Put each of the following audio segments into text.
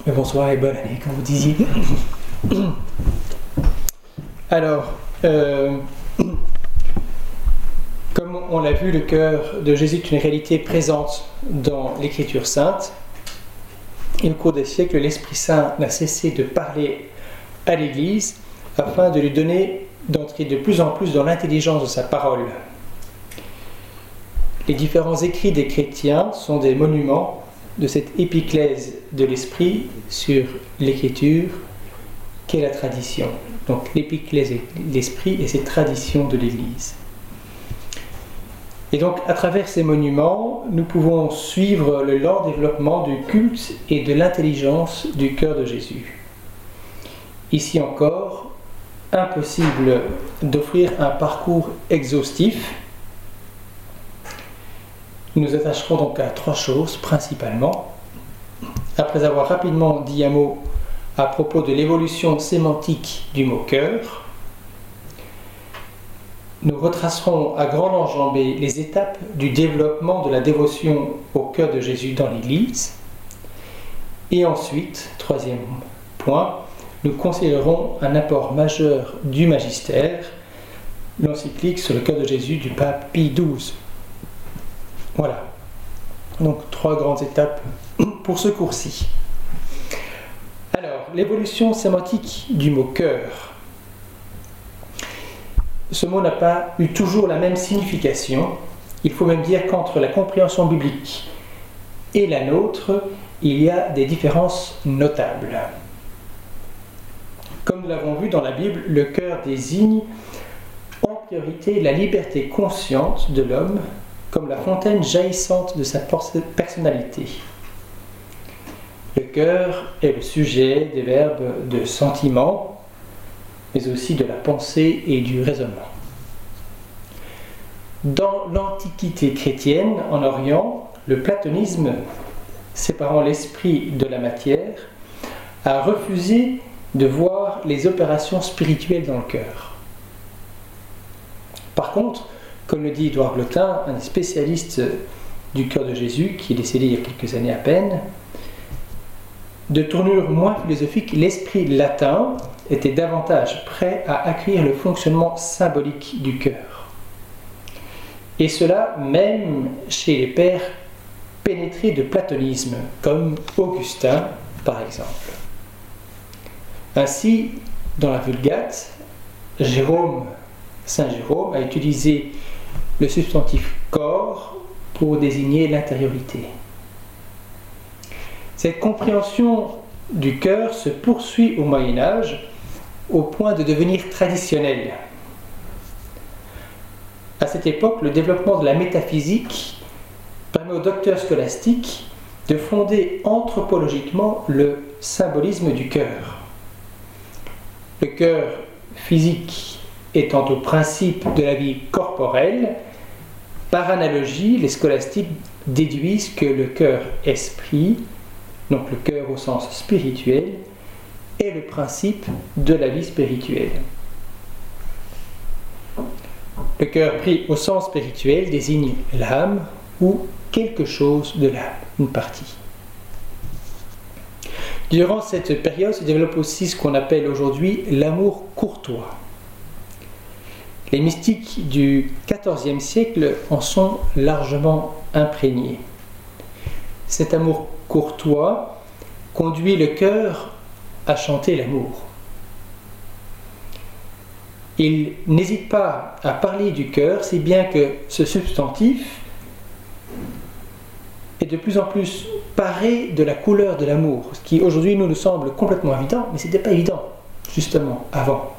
Bonsoir et bonne année, comme vous disiez. Alors, comme on l'a vu, le cœur de Jésus est une réalité présente dans l'Écriture sainte. Et au cours des siècles, l'Esprit Saint n'a cessé de parler à l'Église afin de lui donner d'entrer de plus en plus dans l'intelligence de sa parole. Les différents écrits des chrétiens sont des monuments de cette épiclèse de l'Esprit sur l'Écriture qu'est la tradition. Donc l'épiclèse de l'Esprit et cette tradition de l'Église. Et donc à travers ces monuments, nous pouvons suivre le lent développement du culte et de l'intelligence du cœur de Jésus. Ici encore, impossible d'offrir un parcours exhaustif. Nous nous attacherons donc à trois choses principalement. Après avoir rapidement dit un mot à propos de l'évolution sémantique du mot cœur, nous retracerons à grande enjambée les étapes du développement de la dévotion au cœur de Jésus dans l'Église. Et ensuite, troisième point, nous considérerons un apport majeur du magistère, l'encyclique sur le cœur de Jésus du pape Pie XII. Voilà, donc trois grandes étapes pour ce cours-ci. Alors, l'évolution sémantique du mot cœur. Ce mot n'a pas eu toujours la même signification. Il faut même dire qu'entre la compréhension biblique et la nôtre, il y a des différences notables. Comme nous l'avons vu dans la Bible, le cœur désigne en priorité la liberté consciente de l'homme comme la fontaine jaillissante de sa personnalité. Le cœur est le sujet des verbes de sentiment, mais aussi de la pensée et du raisonnement. Dans l'Antiquité chrétienne, en Orient, le platonisme, séparant l'esprit de la matière, a refusé de voir les opérations spirituelles dans le cœur. Par contre, comme le dit Édouard Glotin, un spécialiste du cœur de Jésus, qui est décédé il y a quelques années à peine, de tournure moins philosophique, l'esprit latin était davantage prêt à accueillir le fonctionnement symbolique du cœur. Et cela même chez les pères pénétrés de platonisme, comme Augustin par exemple. Ainsi, dans la Vulgate, Saint Jérôme a utilisé le substantif corps pour désigner l'intériorité. Cette compréhension du cœur se poursuit au Moyen Âge au point de devenir traditionnelle. À cette époque, le développement de la métaphysique permet aux docteurs scolastiques de fonder anthropologiquement le symbolisme du cœur. Le cœur physique étant au principe de la vie corporelle, par analogie, les scolastiques déduisent que le cœur-esprit, donc le cœur au sens spirituel, est le principe de la vie spirituelle. Le cœur pris au sens spirituel désigne l'âme ou quelque chose de l'âme, une partie. Durant cette période se développe aussi ce qu'on appelle aujourd'hui l'amour courtois. Les mystiques du XIVe siècle en sont largement imprégnés. Cet amour courtois conduit le cœur à chanter l'amour. Il n'hésite pas à parler du cœur, si bien que ce substantif est de plus en plus paré de la couleur de l'amour, ce qui aujourd'hui nous semble complètement évident, mais ce n'était pas évident, justement, avant.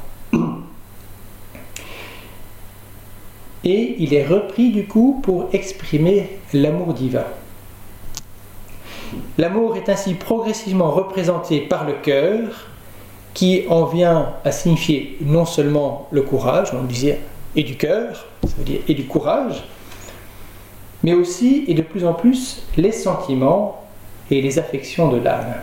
Et il est repris du coup pour exprimer l'amour divin. L'amour est ainsi progressivement représenté par le cœur, qui en vient à signifier non seulement le courage, on disait et du cœur, ça veut dire et du courage, mais aussi et de plus en plus les sentiments et les affections de l'âme.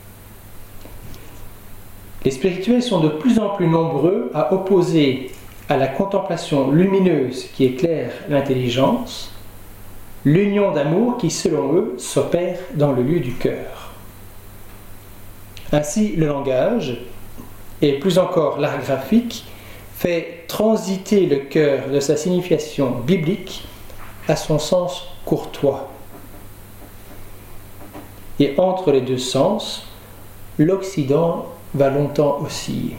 Les spirituels sont de plus en plus nombreux à opposer à la contemplation lumineuse qui éclaire l'intelligence, l'union d'amour qui, selon eux, s'opère dans le lieu du cœur. Ainsi, le langage, et plus encore l'art graphique, fait transiter le cœur de sa signification biblique à son sens courtois. Et entre les deux sens, l'Occident va longtemps osciller.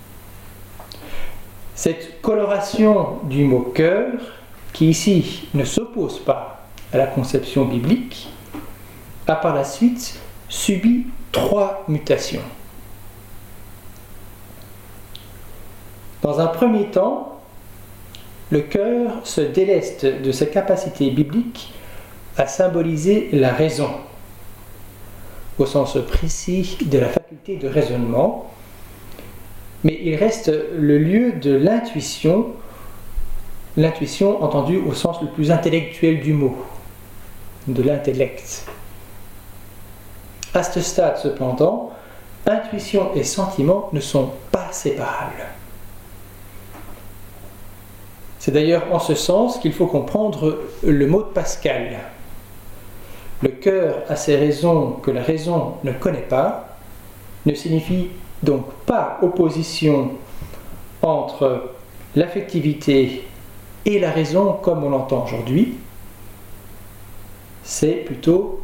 Cette coloration du mot cœur, qui ici ne s'oppose pas à la conception biblique, a par la suite subi 3 mutations. Dans un premier temps, le cœur se déleste de sa capacité biblique à symboliser la raison, au sens précis de la faculté de raisonnement, mais il reste le lieu de l'intuition, l'intuition entendue au sens le plus intellectuel du mot, de l'intellect. À ce stade, cependant, intuition et sentiment ne sont pas séparables. C'est d'ailleurs en ce sens qu'il faut comprendre le mot de Pascal. Le cœur a ses raisons que la raison ne connaît pas, ne signifie donc pas opposition entre l'affectivité et la raison comme on l'entend aujourd'hui. C'est plutôt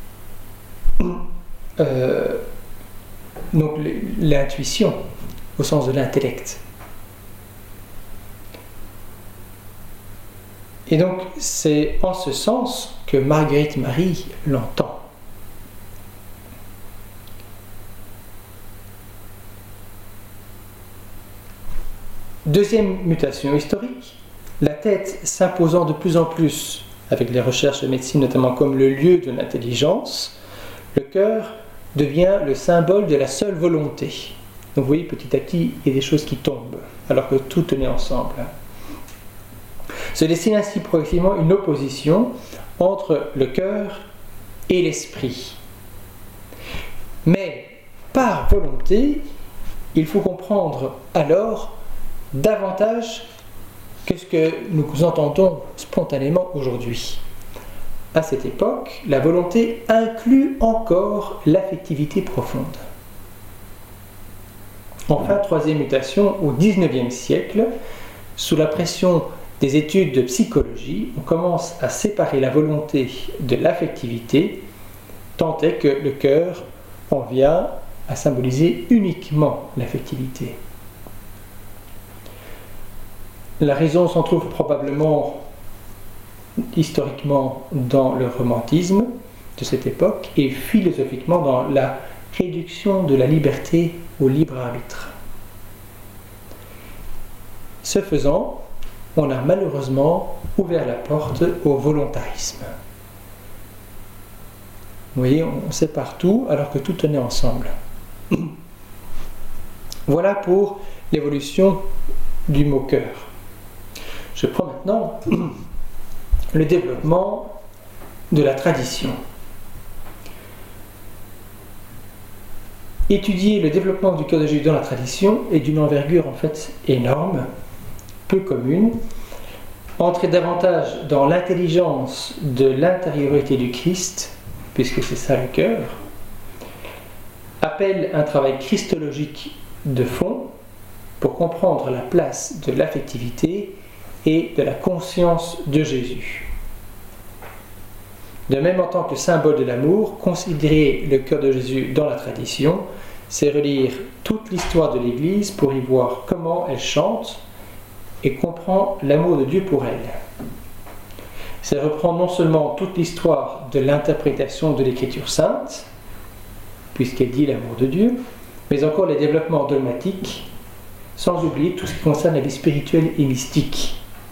donc l'intuition au sens de l'intellect. Et donc c'est en ce sens que Marguerite Marie l'entend. Deuxième mutation historique, la tête s'imposant de plus en plus avec les recherches de médecine notamment comme le lieu de l'intelligence, le cœur devient le symbole de la seule volonté. Donc vous voyez, petit à petit, il y a des choses qui tombent, alors que tout tenait ensemble. Se dessine ainsi progressivement une opposition entre le cœur et l'esprit. Mais par volonté, il faut comprendre alors davantage que ce que nous entendons spontanément aujourd'hui. À cette époque, la volonté inclut encore l'affectivité profonde. Enfin, troisième mutation, au XIXe siècle, sous la pression des études de psychologie, on commence à séparer la volonté de l'affectivité, tant est que le cœur en vient à symboliser uniquement l'affectivité. La raison s'en trouve probablement historiquement dans le romantisme de cette époque et philosophiquement dans la réduction de la liberté au libre arbitre. Ce faisant, on a malheureusement ouvert la porte au volontarisme. Vous voyez, on sépare tout alors que tout tenait ensemble. Voilà pour l'évolution du mot cœur. Je prends maintenant le développement de la tradition. Étudier le développement du cœur de Jésus dans la tradition est d'une envergure en fait énorme, peu commune. Entrer davantage dans l'intelligence de l'intériorité du Christ, puisque c'est ça le cœur, appelle un travail christologique de fond pour comprendre la place de l'affectivité et de la conscience de Jésus. De même, en tant que symbole de l'amour, considérer le cœur de Jésus dans la tradition, c'est relire toute l'histoire de l'Église pour y voir comment elle chante et comprend l'amour de Dieu pour elle. C'est reprendre non seulement toute l'histoire de l'interprétation de l'Écriture sainte, puisqu'elle dit l'amour de Dieu, mais encore les développements dogmatiques, sans oublier tout ce qui concerne la vie spirituelle et mystique.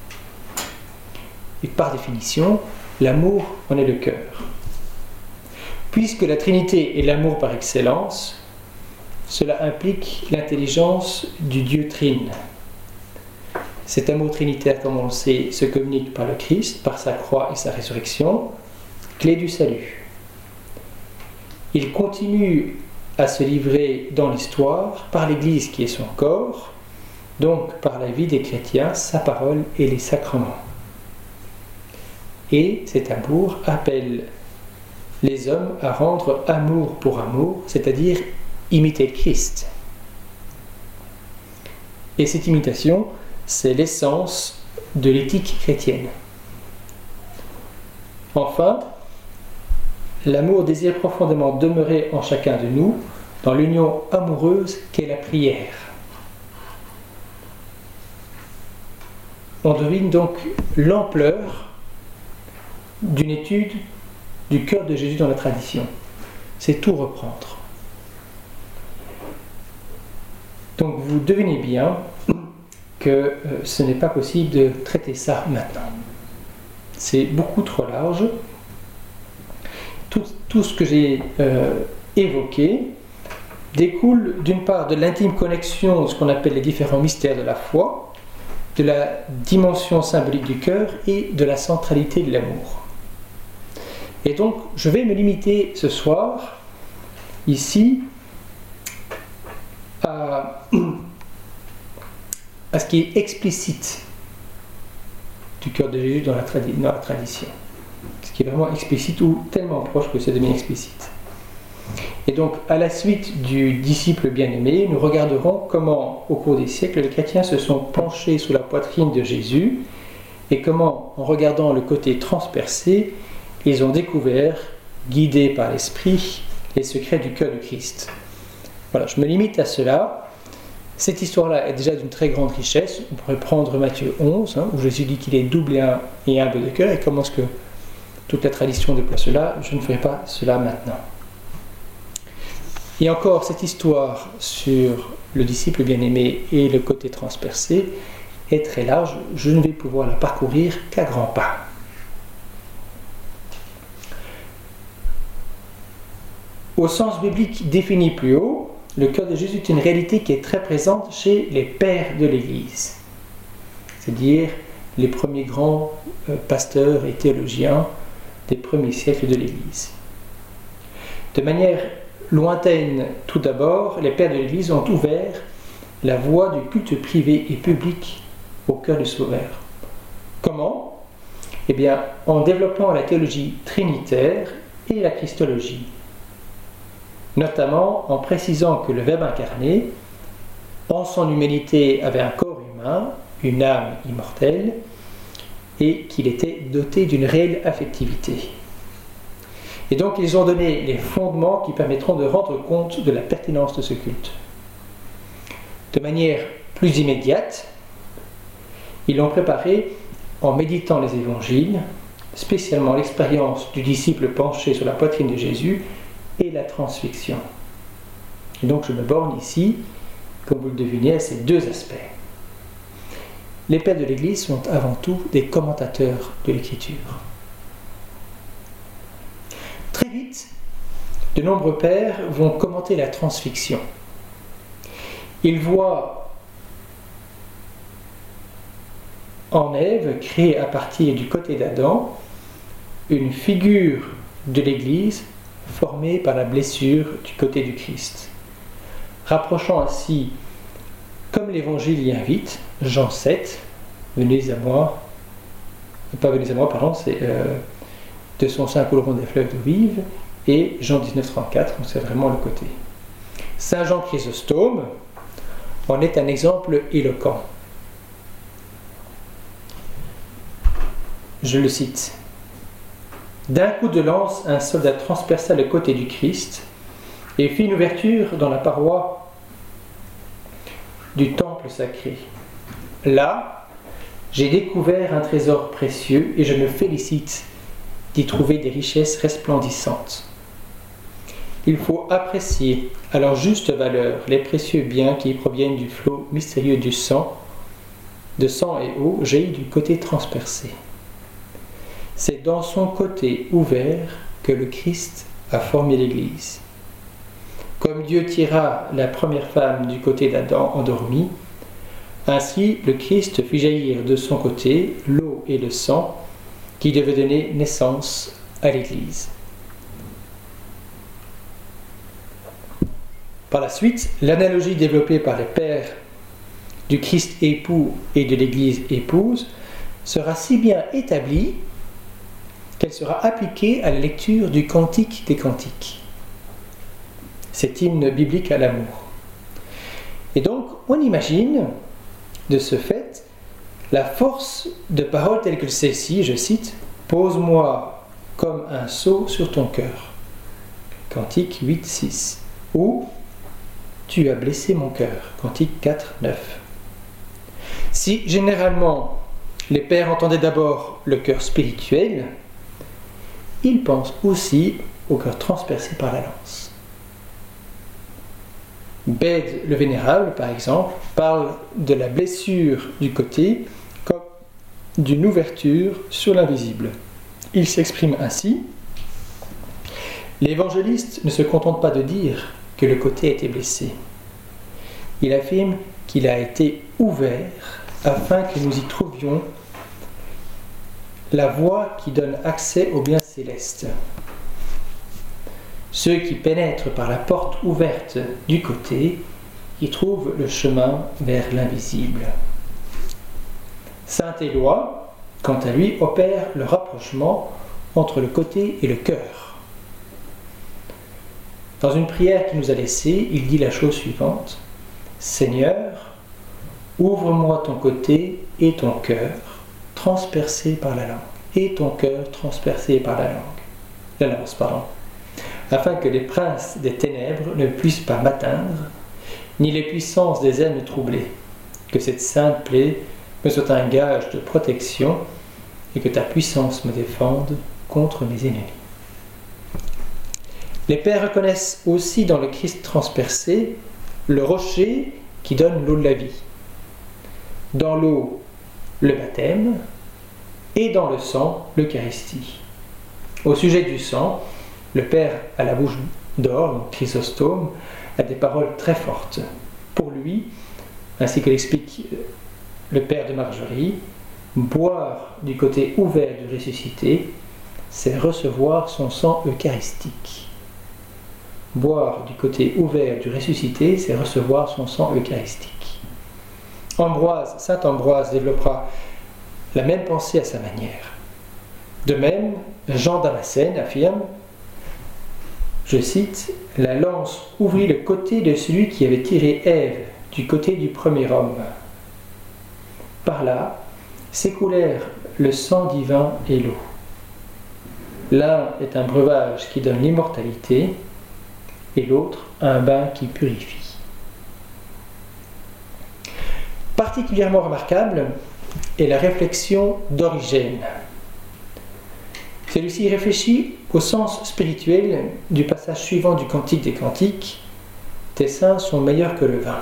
Et par définition, l'amour en est le cœur. Puisque la Trinité est l'amour par excellence, cela implique l'intelligence du Dieu trine. Cet amour trinitaire, comme on le sait, se communique par le Christ, par sa croix et sa résurrection, clé du salut. Il continue à se livrer dans l'histoire par l'Église qui est son corps, donc par la vie des chrétiens, sa parole et les sacrements. Et cet amour appelle les hommes à rendre amour pour amour, c'est-à-dire imiter le Christ. Et cette imitation, c'est l'essence de l'éthique chrétienne. Enfin, l'amour désire profondément demeurer en chacun de nous dans l'union amoureuse qu'est la prière. On devine donc l'ampleur d'une étude du cœur de Jésus dans la tradition. C'est tout reprendre. Donc vous devinez bien que ce n'est pas possible de traiter ça maintenant. C'est beaucoup trop large. Tout ce que j'ai évoqué découle d'une part de l'intime connexion de ce qu'on appelle les différents mystères de la foi, de la dimension symbolique du cœur et de la centralité de l'amour. Et donc, je vais me limiter ce soir, ici, à ce qui est explicite du cœur de Jésus dans la tradition. Ce qui est vraiment explicite ou tellement proche que ça devient explicite. Et donc, à la suite du disciple bien-aimé, nous regarderons comment, au cours des siècles, les chrétiens se sont penchés sous la poitrine de Jésus et comment, en regardant le côté transpercé, ils ont découvert, guidés par l'Esprit, les secrets du cœur du Christ. Voilà, je me limite à cela. Cette histoire-là est déjà d'une très grande richesse. On pourrait prendre Matthieu 11, où Jésus dit qu'il est double et humble de cœur, et comment est-ce que toute la tradition déploie cela. Je ne ferai pas cela maintenant. Et encore, cette histoire sur le disciple bien-aimé et le côté transpercé est très large. Je ne vais pouvoir la parcourir qu'à grands pas. Au sens biblique défini plus haut, le cœur de Jésus est une réalité qui est très présente chez les pères de l'Église, c'est-à-dire les premiers grands pasteurs et théologiens des premiers siècles de l'Église. De manière lointaine, tout d'abord, les pères de l'Église ont ouvert la voie du culte privé et public au cœur du Sauveur. Comment ? Eh bien, en développant la théologie trinitaire et la christologie, notamment en précisant que le Verbe incarné, en son humanité, avait un corps humain, une âme immortelle, et qu'il était doté d'une réelle affectivité. Et donc ils ont donné les fondements qui permettront de rendre compte de la pertinence de ce culte. De manière plus immédiate, ils l'ont préparé en méditant les évangiles, spécialement l'expérience du disciple penché sur la poitrine de Jésus et la transfixion. Et donc je me borne ici, comme vous le devinez, à ces deux aspects. Les pères de l'Église sont avant tout des commentateurs de l'Écriture. Très vite, de nombreux pères vont commenter la transfixion. Ils voient en Ève, créée à partir du côté d'Adam, une figure de l'Église formée par la blessure du côté du Christ, rapprochant ainsi, comme l'Évangile y invite, Jean 7, venez à moi, c'est de son sein couleront des fleuves d'eau vive, et Jean 19, 34, c'est vraiment le côté. Saint Jean Chrysostome en est un exemple éloquent. Je le cite. D'un coup de lance, un soldat transperça le côté du Christ et fit une ouverture dans la paroi du temple sacré. Là, j'ai découvert un trésor précieux et je me félicite d'y trouver des richesses resplendissantes. Il faut apprécier à leur juste valeur les précieux biens qui proviennent du flot mystérieux du sang, de sang et eau jaillit du côté transpercé. C'est dans son côté ouvert que le Christ a formé l'Église. Comme Dieu tira la première femme du côté d'Adam endormi, ainsi le Christ fit jaillir de son côté l'eau et le sang qui devaient donner naissance à l'Église. Par la suite, l'analogie développée par les pères du Christ époux et de l'Église épouse sera si bien établie qu'elle sera appliquée à la lecture du Cantique des Cantiques. cet hymne biblique à l'amour. Et donc, on imagine, de ce fait, la force de parole telle que celle-ci, je cite, « Pose-moi comme un sceau sur ton cœur ». Cantique 8, 6. Ou « Tu as blessé mon cœur ». Cantique 4, 9. Si, généralement, les pères entendaient d'abord le cœur spirituel, ils pensent aussi au cœur transpercé par la lance. Bède le Vénérable, par exemple, parle de la blessure du côté comme d'une ouverture sur l'invisible. Il s'exprime ainsi. L'évangéliste ne se contente pas de dire que le côté a été blessé. Il affirme qu'il a été ouvert afin que nous y trouvions la voie qui donne accès au bien céleste. Ceux qui pénètrent par la porte ouverte du côté y trouvent le chemin vers l'invisible. Saint Éloi, quant à lui, opère le rapprochement entre le côté et le cœur. Dans une prière qu'il nous a laissée, il dit la chose suivante. « Seigneur, ouvre-moi ton côté et ton cœur, transpercé par la langue. Et ton cœur transpercé par la lance, afin que les princes des ténèbres ne puissent pas m'atteindre, ni les puissances des ailes me troubler. Que cette sainte plaie me soit un gage de protection et que ta puissance me défende contre mes ennemis. » Les pères reconnaissent aussi dans le Christ transpercé le rocher qui donne l'eau de la vie. Dans l'eau, le baptême, et dans le sang, l'Eucharistie. Au sujet du sang, le Père à la bouche d'or, donc Chrysostome, a des paroles très fortes. Pour lui, ainsi que l'explique le Père de Margerie, boire du côté ouvert du ressuscité, c'est recevoir son sang eucharistique. Boire du côté ouvert du ressuscité, c'est recevoir son sang eucharistique. Saint Ambroise développera la même pensée à sa manière. De même, Jean Damascène affirme, je cite, « La lance ouvrit le côté de celui qui avait tiré Ève du côté du premier homme. Par là s'écoulèrent le sang divin et l'eau. L'un est un breuvage qui donne l'immortalité et l'autre un bain qui purifie. » Particulièrement remarquable est la réflexion d'Origène. Celui-ci réfléchit au sens spirituel du passage suivant du Cantique des Cantiques « Tes seins sont meilleurs que le vin ».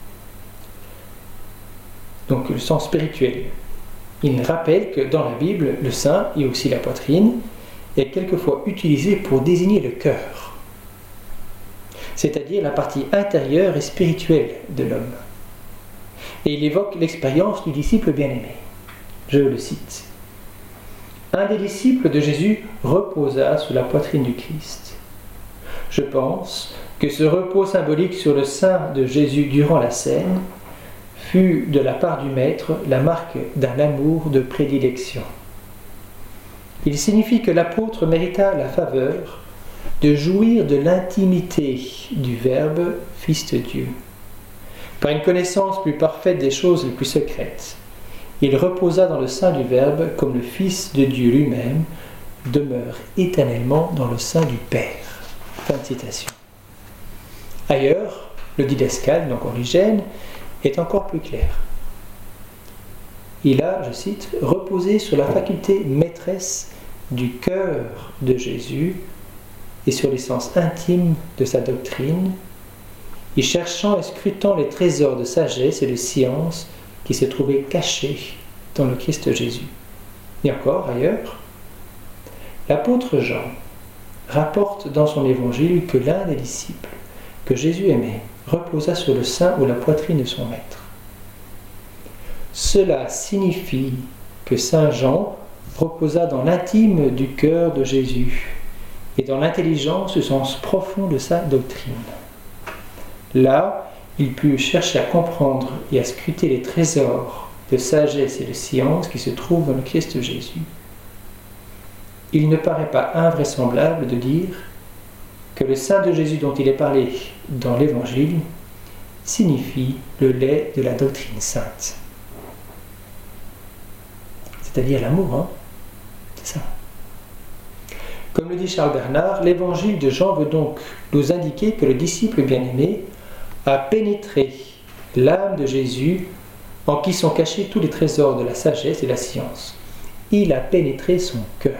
Donc le sens spirituel. Il rappelle que dans la Bible, le sein et aussi la poitrine est quelquefois utilisé pour désigner le cœur, c'est-à-dire la partie intérieure et spirituelle de l'homme. Et il évoque l'expérience du disciple bien-aimé. Je le cite. Un des disciples de Jésus reposa sous la poitrine du Christ. Je pense que ce repos symbolique sur le sein de Jésus durant la scène fut de la part du Maître la marque d'un amour de prédilection. Il signifie que l'apôtre mérita la faveur de jouir de l'intimité du Verbe, Fils de Dieu. Par une connaissance plus parfaite des choses les plus secrètes, il reposa dans le sein du Verbe comme le Fils de Dieu lui-même demeure éternellement dans le sein du Père. Fin de citation. Ailleurs, le didascale, donc Origène, est encore plus clair. Il a, je cite, reposé sur la faculté maîtresse du cœur de Jésus et sur l'essence intime de sa doctrine, y cherchant et scrutant les trésors de sagesse et de science qui se trouvaient cachés dans le Christ Jésus. Et encore ailleurs, l'apôtre Jean rapporte dans son évangile que l'un des disciples que Jésus aimait reposa sur le sein ou la poitrine de son maître. Cela signifie que saint Jean reposa dans l'intime du cœur de Jésus et dans l'intelligence du sens profond de sa doctrine. Là, il put chercher à comprendre et à scruter les trésors de sagesse et de science qui se trouvent dans le Christ Jésus. Il ne paraît pas invraisemblable de dire que le sein de Jésus dont il est parlé dans l'Évangile signifie le lait de la doctrine sainte. C'est-à-dire l'amour, hein? C'est ça. Comme le dit Charles Bernard, l'Évangile de Jean veut donc nous indiquer que le disciple bien-aimé a pénétré l'âme de Jésus en qui sont cachés tous les trésors de la sagesse et de la science. Il a pénétré son cœur.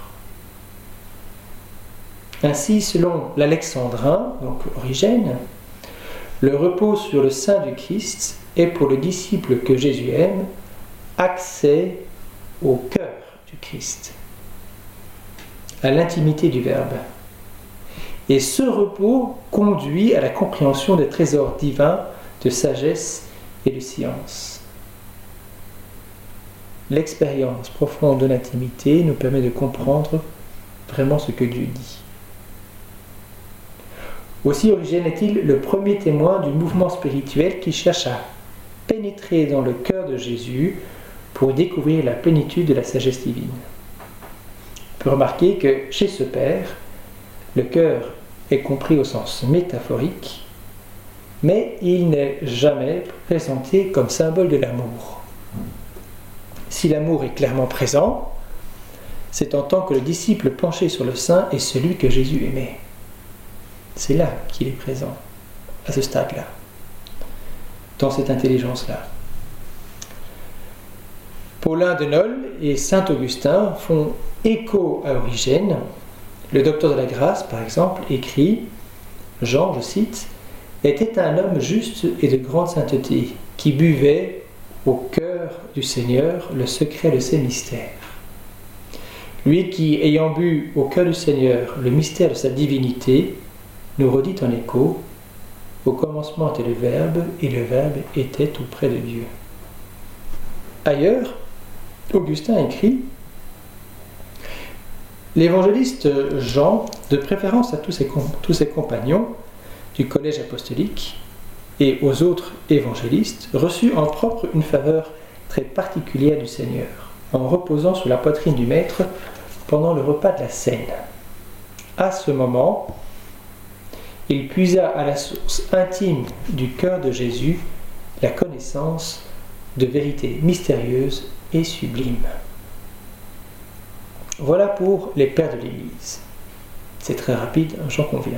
Ainsi, selon l'Alexandrin, donc Origène, le repos sur le sein du Christ est pour le disciple que Jésus aime accès au cœur du Christ, à l'intimité du Verbe. Et ce repos conduit à la compréhension des trésors divins de sagesse et de science. L'expérience profonde de l'intimité nous permet de comprendre vraiment ce que Dieu dit. Aussi, Origène est-il le premier témoin du mouvement spirituel qui cherche à pénétrer dans le cœur de Jésus pour découvrir la plénitude de la sagesse divine. On peut remarquer que chez ce Père, le cœur est compris au sens métaphorique, mais il n'est jamais présenté comme symbole de l'amour. Si l'amour est clairement présent, c'est en tant que le disciple penché sur le sein est celui que Jésus aimait. C'est là qu'il est présent, à ce stade-là, dans cette intelligence-là. Paulin de Nol et saint Augustin font écho à Origène. Le docteur de la grâce, par exemple, écrit, Jean, je cite, était un homme juste et de grande sainteté, qui buvait au cœur du Seigneur le secret de ses mystères. Lui qui, ayant bu au cœur du Seigneur le mystère de sa divinité, nous redit en écho, au commencement était le Verbe, et le Verbe était auprès de Dieu. Ailleurs, Augustin écrit, l'évangéliste Jean, de préférence à tous ses compagnons du collège apostolique et aux autres évangélistes, reçut en propre une faveur très particulière du Seigneur, en reposant sur la poitrine du Maître pendant le repas de la Cène. À ce moment, il puisa à la source intime du cœur de Jésus la connaissance de vérités mystérieuses et sublimes. Voilà pour les pères de l'Église. C'est très rapide, j'en conviens.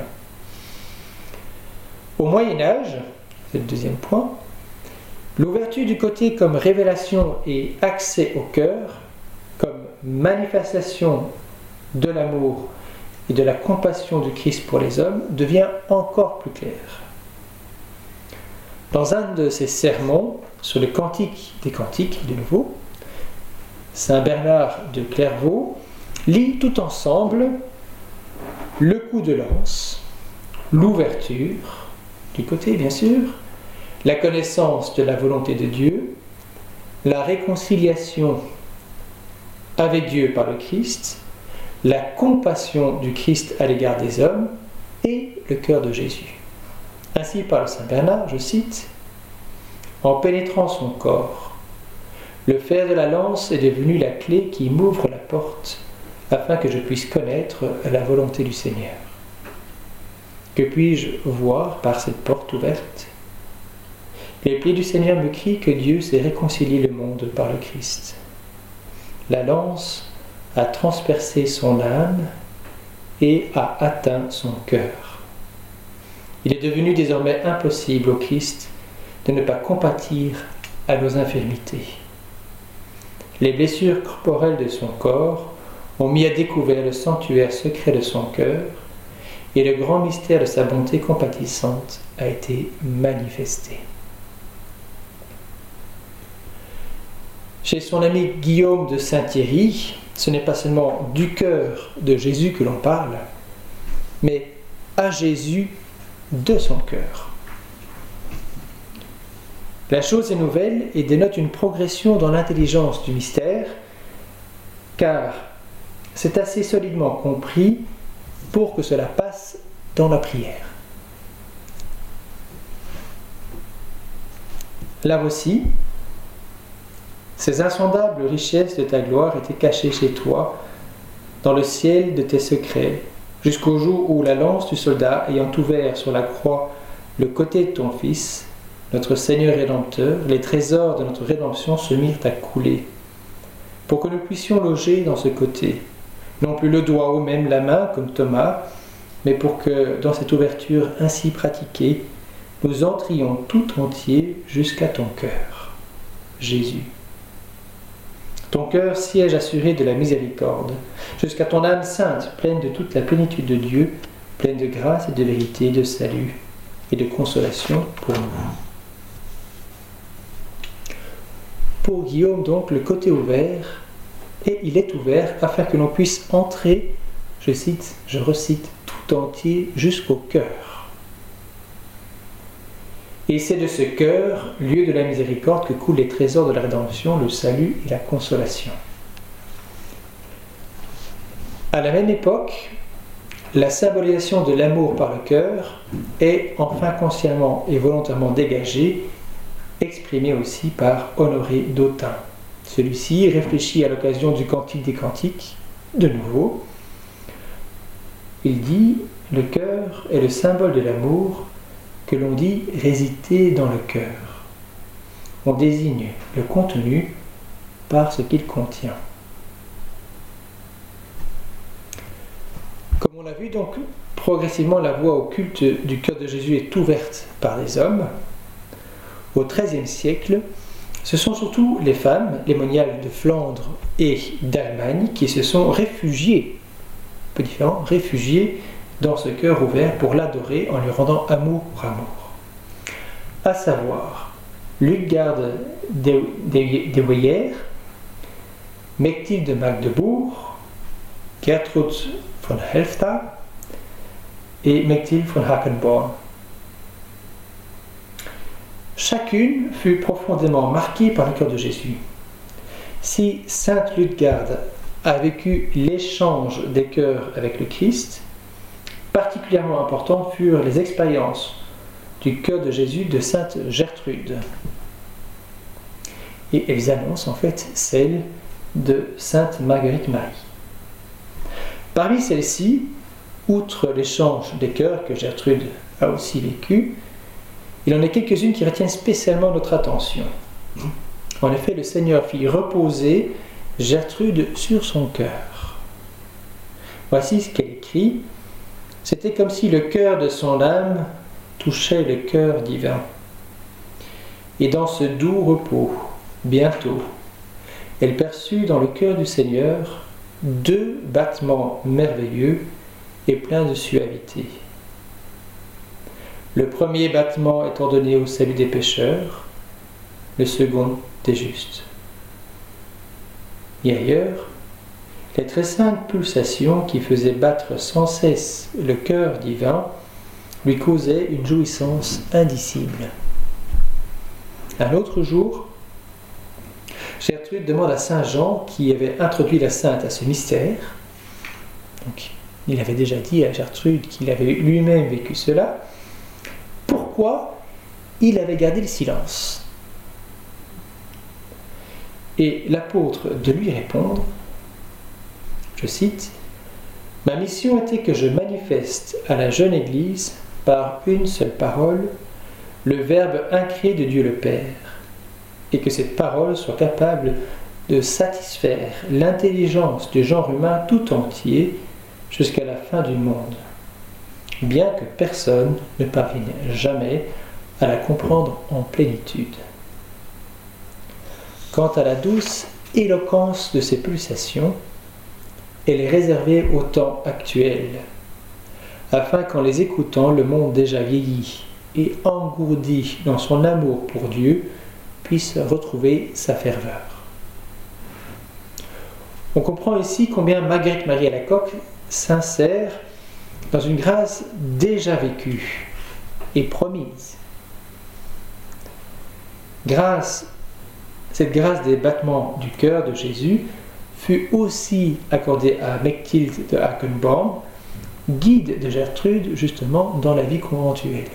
Au Moyen-Âge, c'est le deuxième point, l'ouverture du côté comme révélation et accès au cœur, comme manifestation de l'amour et de la compassion du Christ pour les hommes, devient encore plus claire. Dans un de ses sermons sur le Cantique des Cantiques, de nouveau, saint Bernard de Clairvaux lit tout ensemble le coup de lance, l'ouverture du côté, bien sûr, la connaissance de la volonté de Dieu, la réconciliation avec Dieu par le Christ, la compassion du Christ à l'égard des hommes et le cœur de Jésus. Ainsi parle saint Bernard, je cite, « En pénétrant son corps, le fer de la lance est devenu la clé qui m'ouvre la porte afin que je puisse connaître la volonté du Seigneur. Que puis-je voir par cette porte ouverte ? Les pieds du Seigneur me crient que Dieu s'est réconcilié le monde par le Christ. La lance a transpercé son âme et a atteint son cœur. Il est devenu désormais impossible au Christ de ne pas compatir à nos infirmités. Les blessures corporelles de son corps ont mis à découvert le sanctuaire secret de son cœur, et le grand mystère de sa bonté compatissante a été manifesté. » Chez son ami Guillaume de Saint-Thierry, ce n'est pas seulement du cœur de Jésus que l'on parle, mais à Jésus de son cœur. La chose est nouvelle et dénote une progression dans l'intelligence du mystère, car c'est assez solidement compris pour que cela passe dans la prière. Là aussi, ces insondables richesses de ta gloire étaient cachées chez toi, dans le ciel de tes secrets, jusqu'au jour où la lance du soldat, ayant ouvert sur la croix le côté de ton Fils, notre Seigneur Rédempteur, les trésors de notre rédemption se mirent à couler, pour que nous puissions loger dans ce côté, non plus le doigt ou même la main comme Thomas, mais pour que dans cette ouverture ainsi pratiquée, nous entrions tout entier jusqu'à ton cœur, Jésus. Ton cœur, siège assuré de la miséricorde, jusqu'à ton âme sainte, pleine de toute la plénitude de Dieu, pleine de grâce et de vérité, de salut et de consolation pour nous. Pour Guillaume, donc, le côté ouvert, et il est ouvert afin que l'on puisse entrer, je recite, tout entier jusqu'au cœur. Et c'est de ce cœur, lieu de la miséricorde, que coulent les trésors de la rédemption, le salut et la consolation. À la même époque, la symbolisation de l'amour par le cœur est enfin consciemment et volontairement dégagée, exprimée aussi par Honoré d'Autun. Celui-ci réfléchit à l'occasion du Cantique des Cantiques, de nouveau. Il dit « Le cœur est le symbole de l'amour que l'on dit résider dans le cœur. On désigne le contenu par ce qu'il contient. » Comme on l'a vu, donc, progressivement la voie au culte du cœur de Jésus est ouverte par les hommes. Au XIIIe siècle, ce sont surtout les femmes, les moniales de Flandre et d'Allemagne, qui se sont réfugiées, un peu différent, réfugiées dans ce cœur ouvert pour l'adorer en lui rendant amour pour amour. À savoir, Lugarde de Weyer, Mechtilde de Magdebourg, Gertrud von Helfta et Mechtilde von Hackenborn. Chacune fut profondément marquée par le cœur de Jésus. Si sainte Lugarde a vécu l'échange des cœurs avec le Christ, particulièrement importantes furent les expériences du cœur de Jésus de sainte Gertrude. Et elles annoncent en fait celle de sainte Marguerite Marie. Parmi celles-ci, outre l'échange des cœurs que Gertrude a aussi vécu, il en est quelques-unes qui retiennent spécialement notre attention. En effet, le Seigneur fit reposer Gertrude sur son cœur. Voici ce qu'elle écrit. C'était comme si le cœur de son âme touchait le cœur divin. Et dans ce doux repos, bientôt, elle perçut dans le cœur du Seigneur 2 battements merveilleux et pleins de suavité. Le premier battement est ordonné au salut des pécheurs, le second des justes. Et ailleurs, les très saintes pulsations qui faisaient battre sans cesse le cœur divin lui causaient une jouissance indicible. Un autre jour, Gertrude demande à saint Jean, qui avait introduit la sainte à ce mystère, donc il avait déjà dit à Gertrude qu'il avait lui-même vécu cela, pourquoi il avait gardé le silence. Et l'apôtre de lui répondre, je cite, « Ma mission était que je manifeste à la jeune Église, par une seule parole, le Verbe incréé de Dieu le Père, et que cette parole soit capable de satisfaire l'intelligence du genre humain tout entier jusqu'à la fin du monde, bien que personne ne parvienne jamais à la comprendre en plénitude. Quant à la douce éloquence de ces pulsations, elle est réservée au temps actuel, afin qu'en les écoutant, le monde déjà vieilli et engourdi dans son amour pour Dieu puisse retrouver sa ferveur. On comprend ici combien Marguerite Marie Alacoque s'insère dans une grâce déjà vécue et promise. Cette grâce des battements du cœur de Jésus fut aussi accordée à Mechtilde de Hackenborn, guide de Gertrude justement dans la vie conventuelle.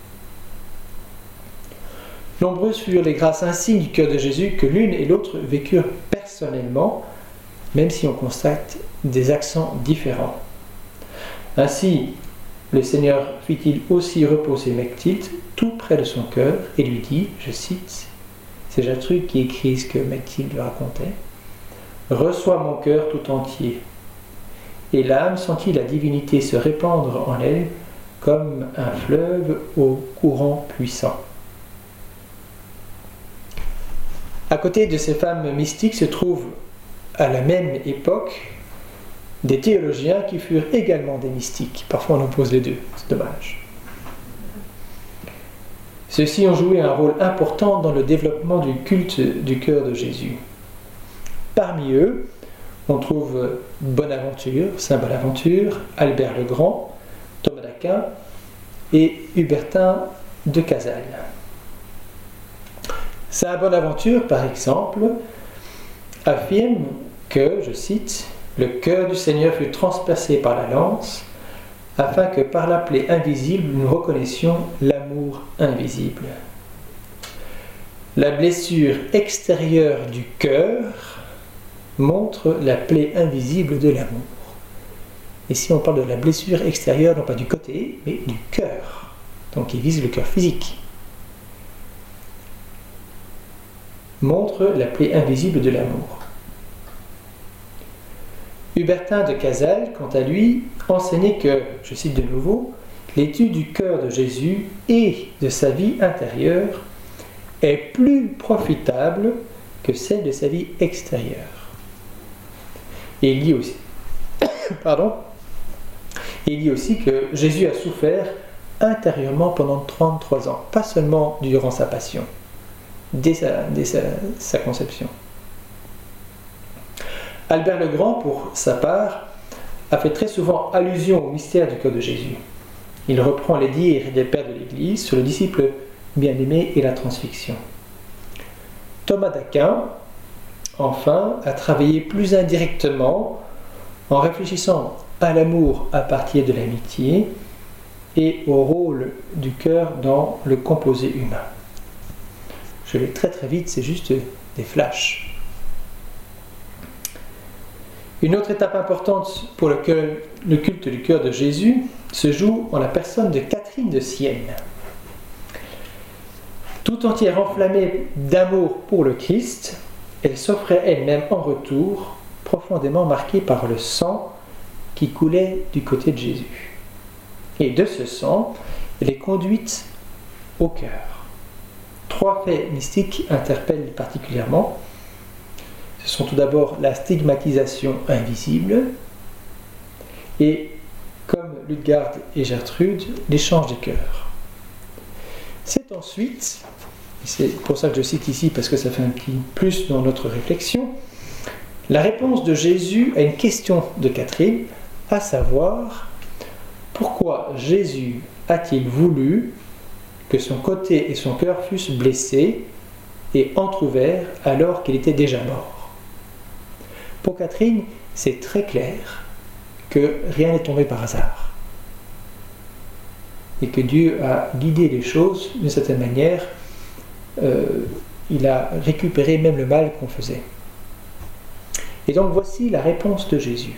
Nombreuses furent les grâces insignes du cœur de Jésus que l'une et l'autre vécurent personnellement, même si on constate des accents différents. Ainsi, le Seigneur fit-il aussi reposer Mechtild tout près de son cœur et lui dit, je cite, c'est Gertrude qui écrit ce que Mechtild lui racontait, « Reçois mon cœur tout entier. » Et l'âme sentit la divinité se répandre en elle comme un fleuve au courant puissant. À côté de ces femmes mystiques se trouvent à la même époque des théologiens qui furent également des mystiques. Parfois on oppose les deux, c'est dommage. Ceux-ci ont joué un rôle important dans le développement du culte du cœur de Jésus. Parmi eux, on trouve Bonaventure, Saint Bonaventure, Albert le Grand, Thomas d'Aquin et Hubertin de Cazales. Saint Bonaventure, par exemple, affirme que, je cite, « Le cœur du Seigneur fut transpercé par la lance, afin que par la plaie invisible nous reconnaissions l'amour invisible. » La blessure extérieure du cœur montre la plaie invisible de l'amour. Ici, on parle de la blessure extérieure, non pas du côté, mais du cœur, donc qui vise le cœur physique. Montre la plaie invisible de l'amour. Hubertin de Cazales, quant à lui, enseignait que, je cite de nouveau, l'étude du cœur de Jésus et de sa vie intérieure est plus profitable que celle de sa vie extérieure. Et il dit aussi, il dit aussi que Jésus a souffert intérieurement pendant 33 ans, pas seulement durant sa passion, dès sa conception. Albert le Grand, pour sa part, a fait très souvent allusion au mystère du cœur de Jésus. Il reprend les dires des pères de l'Église sur le disciple bien-aimé et la transfixion. Thomas d'Aquin, enfin, a travaillé plus indirectement en réfléchissant à l'amour à partir de l'amitié et au rôle du cœur dans le composé humain. Je vais très très vite, c'est juste des flashs. Une autre étape importante pour le culte du cœur de Jésus se joue en la personne de Catherine de Sienne. Tout entière enflammée d'amour pour le Christ, elle s'offrait elle-même en retour, profondément marquée par le sang qui coulait du côté de Jésus. Et de ce sang, elle est conduite au cœur. 3 faits mystiques interpellent particulièrement. Ce sont tout d'abord la stigmatisation invisible et, comme Ludegarde et Gertrude, l'échange des cœurs. C'est ensuite, et c'est pour ça que je cite ici parce que ça fait un petit plus dans notre réflexion, la réponse de Jésus à une question de Catherine, à savoir pourquoi Jésus a-t-il voulu que son côté et son cœur fussent blessés et entr'ouverts alors qu'il était déjà mort. Pour Catherine, c'est très clair que rien n'est tombé par hasard et que Dieu a guidé les choses d'une certaine manière. Il a récupéré même le mal qu'on faisait. Et donc voici la réponse de Jésus.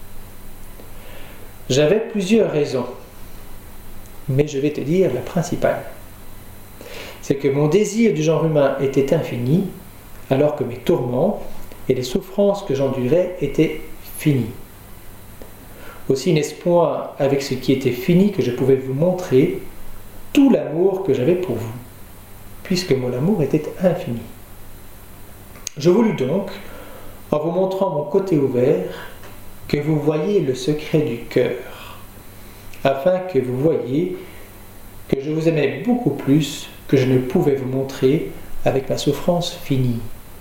J'avais plusieurs raisons, mais je vais te dire la principale. C'est que mon désir du genre humain était infini, alors que mes tourments et les souffrances que j'endurais étaient finis. Aussi n'est-ce point avec ce qui était fini que je pouvais vous montrer tout l'amour que j'avais pour vous, puisque mon amour était infini. Je voulus donc, en vous montrant mon côté ouvert, que vous voyiez le secret du cœur, afin que vous voyiez que je vous aimais beaucoup plus que je ne pouvais vous montrer avec ma souffrance finie.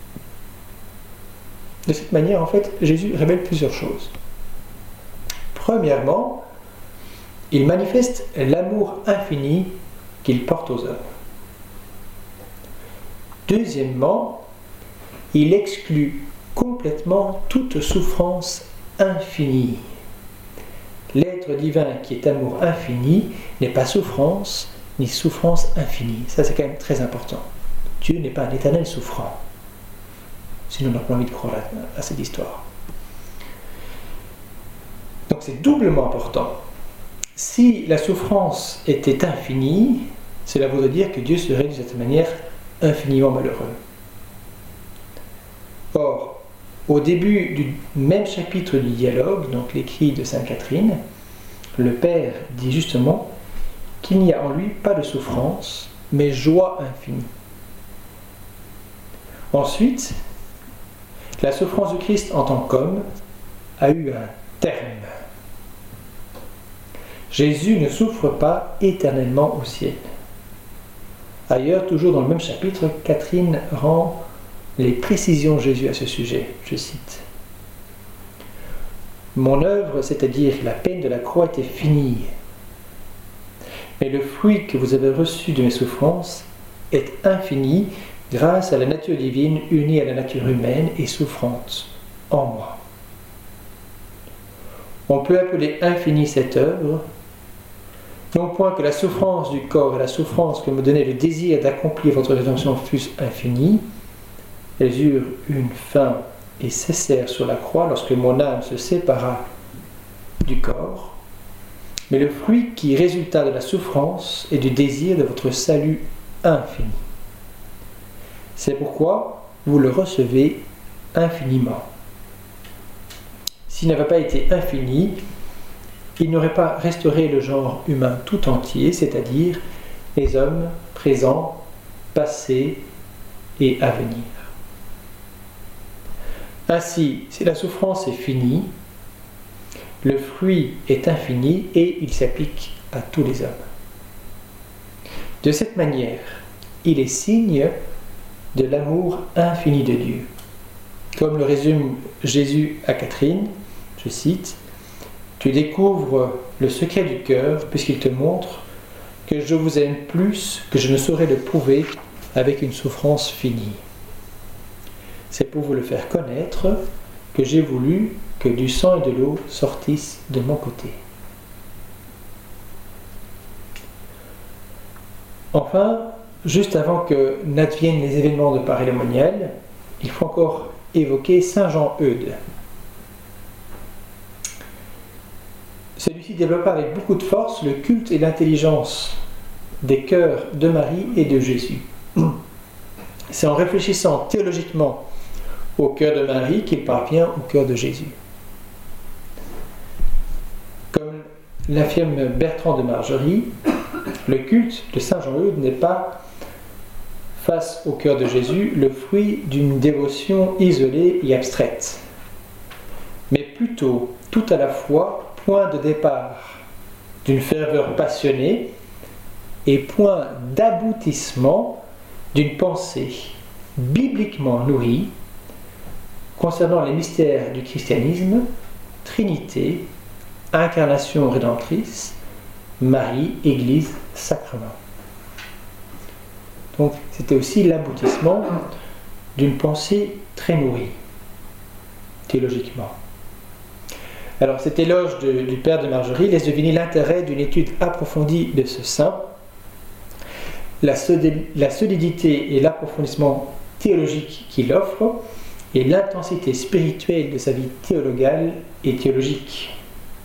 De cette manière, en fait, Jésus révèle plusieurs choses. Premièrement, il manifeste l'amour infini qu'il porte aux hommes. Deuxièmement, il exclut complètement toute souffrance infinie. L'être divin qui est amour infini n'est pas souffrance, ni souffrance infinie. Ça, c'est quand même très important. Dieu n'est pas un éternel souffrant. Sinon, on n'a pas envie de croire à cette histoire. Donc, c'est doublement important. si la souffrance était infinie, cela voudrait dire que Dieu serait de cette manière infiniment malheureux. Or, au début du même chapitre du dialogue, donc l'écrit de Sainte Catherine, le Père dit justement qu'il n'y a en lui pas de souffrance, mais joie infinie. Ensuite, la souffrance du Christ en tant qu'homme a eu un terme. Jésus ne souffre pas éternellement au ciel. Ailleurs, toujours dans le même chapitre, Catherine rend les précisions de Jésus à ce sujet. Je cite. « Mon œuvre, c'est-à-dire la peine de la croix, était finie. Mais le fruit que vous avez reçu de mes souffrances est infini grâce à la nature divine unie à la nature humaine et souffrante en moi. On peut appeler infinie cette œuvre, non point que la souffrance du corps et la souffrance que me donnait le désir d'accomplir votre rédemption fussent infinies. Elles eurent une fin et cessèrent sur la croix lorsque mon âme se sépara du corps. Mais le fruit qui résulta de la souffrance et du désir de votre salut infini. C'est pourquoi vous le recevez infiniment. S'il n'avait pas été infini, il n'aurait pas restauré le genre humain tout entier, c'est-à-dire les hommes présents, passés et à venir. Ainsi, si la souffrance est finie, le fruit est infini et il s'applique à tous les hommes. De cette manière, il est signe de l'amour infini de Dieu. Comme le résume Jésus à Catherine, je cite, « Tu découvres le secret du cœur puisqu'il te montre que je vous aime plus que je ne saurais le prouver avec une souffrance finie. C'est pour vous le faire connaître que j'ai voulu que du sang et de l'eau sortissent de mon côté. » Enfin, juste avant que n'adviennent les événements de Paray-le-Monial, il faut encore évoquer Saint Jean-Eudes. Celui-ci développa avec beaucoup de force le culte et l'intelligence des cœurs de Marie et de Jésus. C'est en réfléchissant théologiquement au cœur de Marie qu'il parvient au cœur de Jésus. Comme l'affirme Bertrand de Margerie, le culte de Saint Jean-Eudes n'est pas, face au cœur de Jésus, le fruit d'une dévotion isolée et abstraite, mais plutôt tout à la fois point de départ d'une ferveur passionnée et point d'aboutissement d'une pensée bibliquement nourrie concernant les mystères du christianisme, Trinité, incarnation rédemptrice, Marie, Église, sacrement. Donc c'était aussi l'aboutissement d'une pensée très nourrie, théologiquement. Alors cet éloge du Père de Margerie laisse deviner l'intérêt d'une étude approfondie de ce saint, la solidité et l'approfondissement théologique qu'il offre, et l'intensité spirituelle de sa vie théologale et théologique.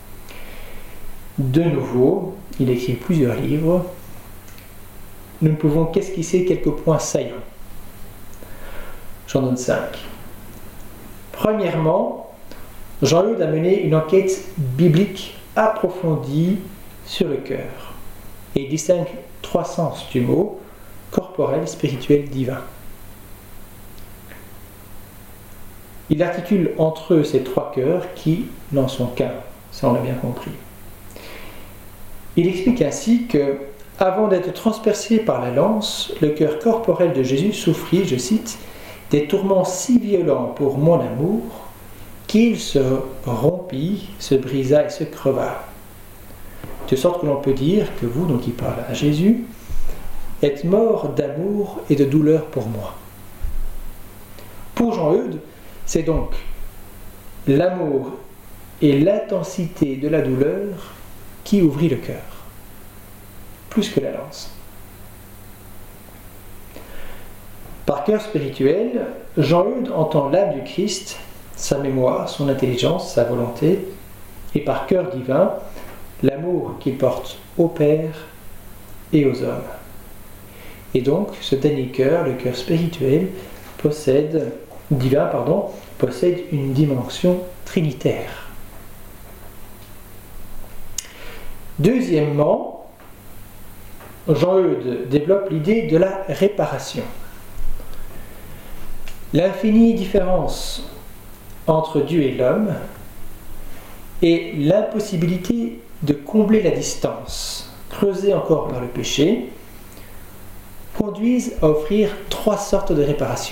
De nouveau, il écrit plusieurs livres. Nous ne pouvons qu'esquisser quelques points saillants. J'en donne 5. Premièrement, Jean-Eudes a mené une enquête biblique approfondie sur le cœur et distingue 3 sens du mot, corporel, spirituel, divin. Il articule entre eux ces 3 cœurs qui n'en sont qu'un, ça on l'a bien compris. Il explique ainsi que, avant d'être transpercé par la lance, le cœur corporel de Jésus souffrit, je cite, « des tourments si violents pour mon amour, qu'il se rompit, se brisa et se creva. De sorte que l'on peut dire que vous, donc il parle à Jésus, êtes mort d'amour et de douleur pour moi. » Pour Jean-Eudes, c'est donc l'amour et l'intensité de la douleur qui ouvrit le cœur, plus que la lance. Par cœur spirituel, Jean-Eudes entend l'âme du Christ, sa mémoire, son intelligence, sa volonté, et par cœur divin, l'amour qu'il porte au Père et aux hommes. Et donc, ce dernier cœur, le cœur spirituel, possède une dimension trinitaire. Deuxièmement, Jean-Eudes développe l'idée de la réparation. L'infinie différence entre Dieu et l'homme et l'impossibilité de combler la distance, creusée encore par le péché, conduisent à offrir trois sortes de réparation.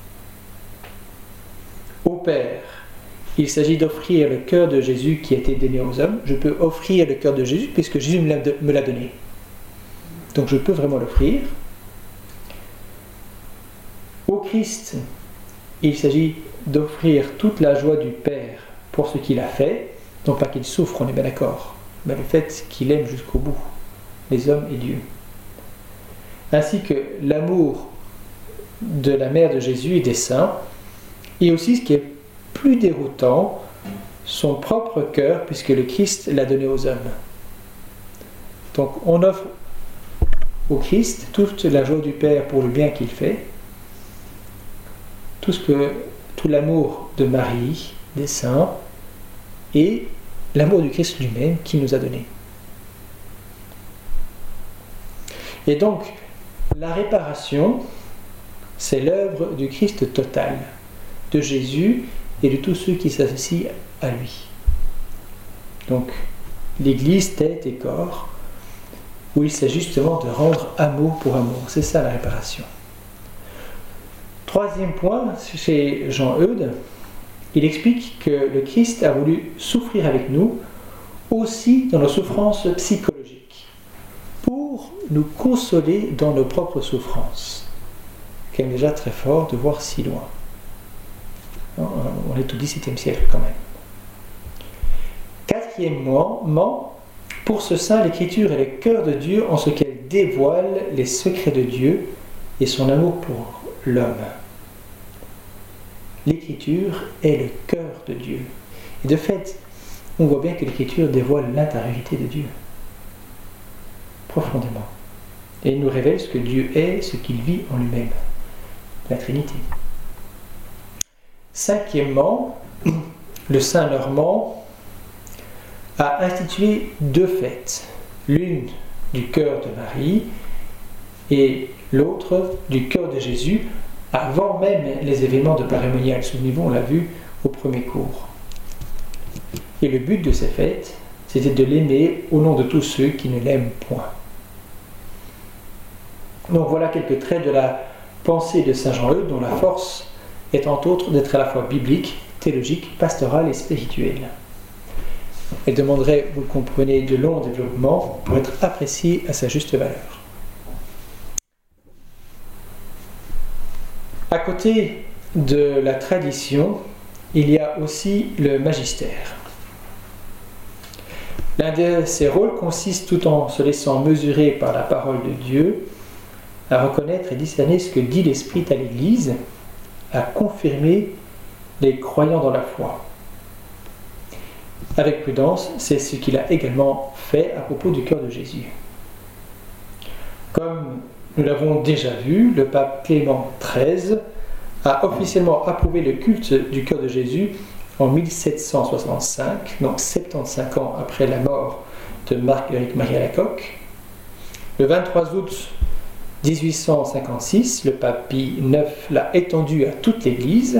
Au Père, il s'agit d'offrir le cœur de Jésus qui a été donné aux hommes. Je peux offrir le cœur de Jésus puisque Jésus me l'a donné. Donc je peux vraiment l'offrir. Au Christ, il s'agit d'offrir toute la joie du Père pour ce qu'il a fait. Non pas qu'il souffre, on est bien d'accord, mais le fait qu'il aime jusqu'au bout les hommes et Dieu. Ainsi que l'amour de la mère de Jésus et des saints, et aussi ce qui est plus déroutant, son propre cœur, puisque le Christ l'a donné aux hommes. Donc on offre au Christ toute la joie du Père pour le bien qu'il fait, tout l'amour de Marie, des saints, et l'amour du Christ lui-même qu'il nous a donné. Et donc, la réparation, c'est l'œuvre du Christ total, de Jésus et de tous ceux qui s'associent à lui. Donc, l'Église, tête et corps, où il s'agit justement de rendre amour pour amour. C'est ça la réparation. Troisième point, chez Jean-Eudes, il explique que le Christ a voulu souffrir avec nous aussi dans nos souffrances psychologiques, pour nous consoler dans nos propres souffrances. C'est quand même déjà très fort de voir si loin. On est au XVIIe siècle quand même. Quatrièmement, pour ce saint, l'Écriture est le cœur de Dieu en ce qu'elle dévoile les secrets de Dieu et son amour pour l'homme. L'Écriture est le cœur de Dieu. Et de fait, on voit bien que l'Écriture dévoile l'intériorité de Dieu, profondément. Et il nous révèle ce que Dieu est, ce qu'il vit en lui-même, la Trinité. Cinquièmement, le saint Normand a institué deux fêtes, l'une du cœur de Marie et l'autre du cœur de Jésus, avant même les événements de parémonial. Souvenez-vous, on l'a vu au premier cours. Et le but de ces fêtes, c'était de l'aimer au nom de tous ceux qui ne l'aiment point. Donc voilà quelques traits de la pensée de Saint Jean-Eudes, dont la force est entre autres d'être à la fois biblique, théologique, pastorale et spirituelle. Elle demanderait, vous le comprenez, de longs développements pour être appréciée à sa juste valeur. À côté de la tradition, il y a aussi le magistère. L'un de ses rôles consiste, tout en se laissant mesurer par la parole de Dieu, à reconnaître et discerner ce que dit l'Esprit à l'Église, à confirmer les croyants dans la foi. Avec prudence, c'est ce qu'il a également fait à propos du cœur de Jésus. Comme nous l'avons déjà vu, le pape Clément XIII a officiellement approuvé le culte du cœur de Jésus en 1765, donc 75 ans après la mort de Marguerite Marie Alacoque. Le 23 août 1856, le pape Pie IX l'a étendu à toute l'Église.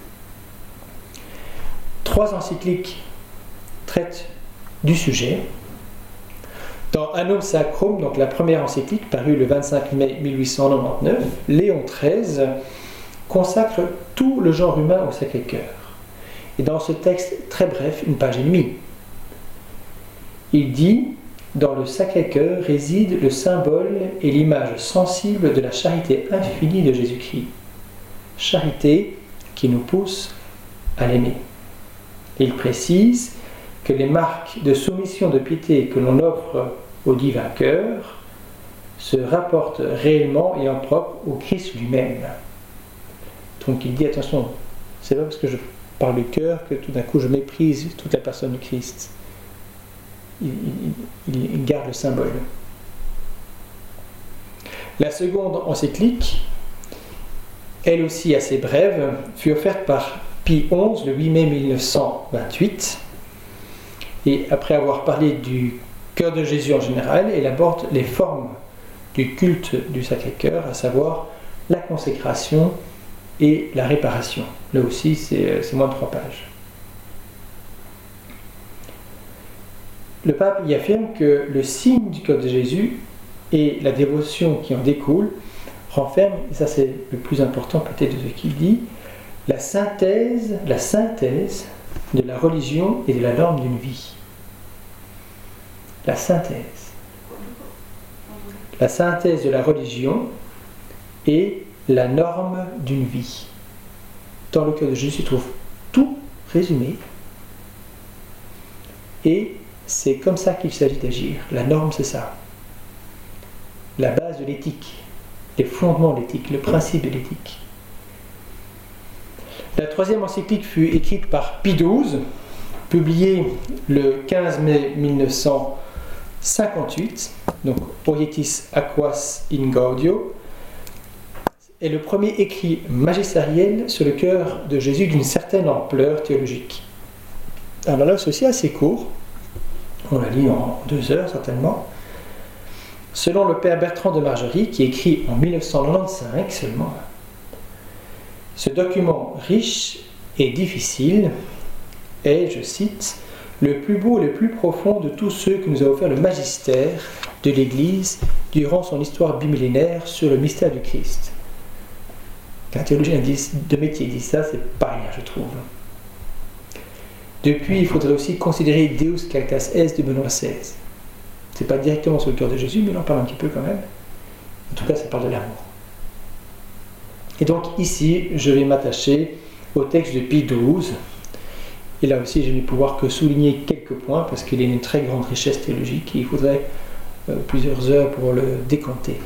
3 encycliques traitent du sujet. Dans Annum Sacrum, donc la première encyclique parue le 25 mai 1899, Léon XIII consacre tout le genre humain au Sacré-Cœur. Et dans ce texte très bref, une page et demie, il dit: dans le Sacré-Cœur réside le symbole et l'image sensible de la charité infinie de Jésus-Christ. Charité qui nous pousse à l'aimer. Il précise que les marques de soumission de piété que l'on offre au divin cœur se rapportent réellement et en propre au Christ lui-même. Donc il dit attention, c'est pas parce que je parle du cœur que tout d'un coup je méprise toute la personne du Christ. il garde le symbole. La seconde encyclique, elle aussi assez brève, fut offerte par Pie XI le 8 mai 1928. Et après avoir parlé du cœur de Jésus en général, elle aborde les formes du culte du Sacré-Cœur, à savoir la consécration et la réparation. Là aussi, c'est moins de 3 pages. Le pape y affirme que le signe du cœur de Jésus et la dévotion qui en découle renferment, et ça c'est le plus important peut-être de ce qu'il dit, la synthèse de la religion et de la norme d'une vie. La synthèse de la religion et la norme d'une vie. Dans le cœur de Jésus se trouve tout résumé, et c'est comme ça qu'il s'agit d'agir. La norme, c'est ça. La base de l'éthique, les fondements de l'éthique, le principe de l'éthique. La troisième encyclique fut écrite par Pie XII, publiée le 15 mai 1958, donc Orietis Aquas in Gaudio, est le premier écrit magistériel sur le cœur de Jésus d'une certaine ampleur théologique. Alors là, c'est aussi assez court, on l'a lu en 2 heures certainement. Selon le père Bertrand de Margerie, qui écrit en 1995 seulement, ce document riche et difficile est, je cite, le plus beau et le plus profond de tous ceux que nous a offert le magistère de l'Église durant son histoire bimillénaire sur le mystère du Christ. Qu'un théologien de métier dit ça, c'est pas rien, je trouve. Depuis, il faudrait aussi considérer Deus Caritas Est de Benoît XVI. C'est pas directement sur le cœur de Jésus, mais il en parle un petit peu quand même. En tout cas, ça parle de l'amour. Et donc ici, je vais m'attacher au texte de Pie XII. Et là aussi, je ne vais pouvoir que souligner quelques points, parce qu'il a une très grande richesse théologique, et il faudrait plusieurs heures pour le décanter.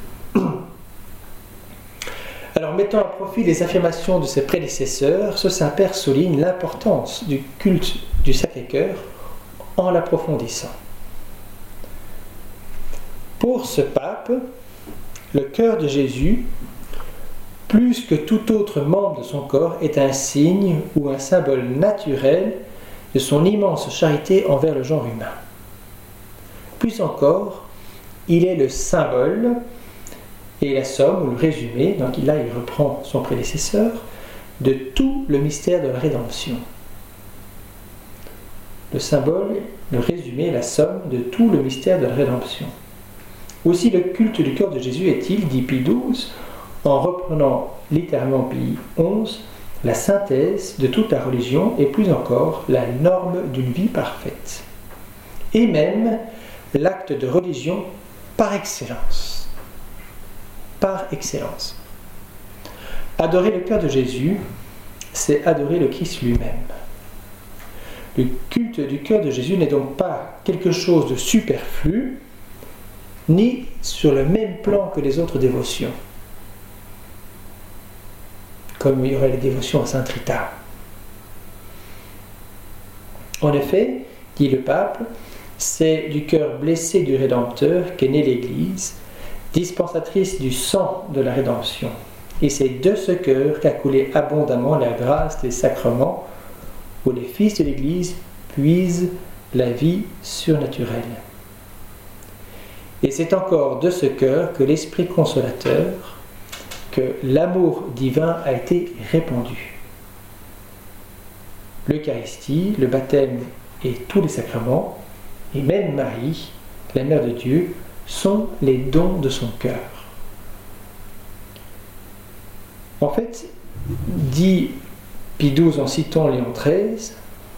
Alors, mettant à profit les affirmations de ses prédécesseurs, ce Saint-Père souligne l'importance du culte du Sacré-Cœur en l'approfondissant. Pour ce pape, le cœur de Jésus, plus que tout autre membre de son corps, est un signe ou un symbole naturel de son immense charité envers le genre humain. Plus encore, il est le symbole et la somme, ou le résumé, donc là il reprend son prédécesseur, de tout le mystère de la rédemption. Le symbole, le résumé, la somme de tout le mystère de la rédemption. Aussi le culte du cœur de Jésus est-il, dit Pie XII, en reprenant littéralement Pie XI, la synthèse de toute la religion et plus encore la norme d'une vie parfaite. Et même l'acte de religion par excellence. Par excellence. Adorer le cœur de Jésus, c'est adorer le Christ lui-même. Le culte du cœur de Jésus n'est donc pas quelque chose de superflu, ni sur le même plan que les autres dévotions, comme il y aurait les dévotions à Sainte Rita. En effet, dit le pape, c'est du cœur blessé du Rédempteur qu'est née l'Église, dispensatrice du sang de la rédemption. Et c'est de ce cœur qu'a coulé abondamment la grâce des sacrements, où les fils de l'Église puisent la vie surnaturelle. Et c'est encore de ce cœur que l'Esprit consolateur, que l'amour divin a été répandu. L'Eucharistie, le baptême et tous les sacrements, et même Marie, la Mère de Dieu, sont les dons de son cœur. En fait, dit Pie XII en citant Léon XIII,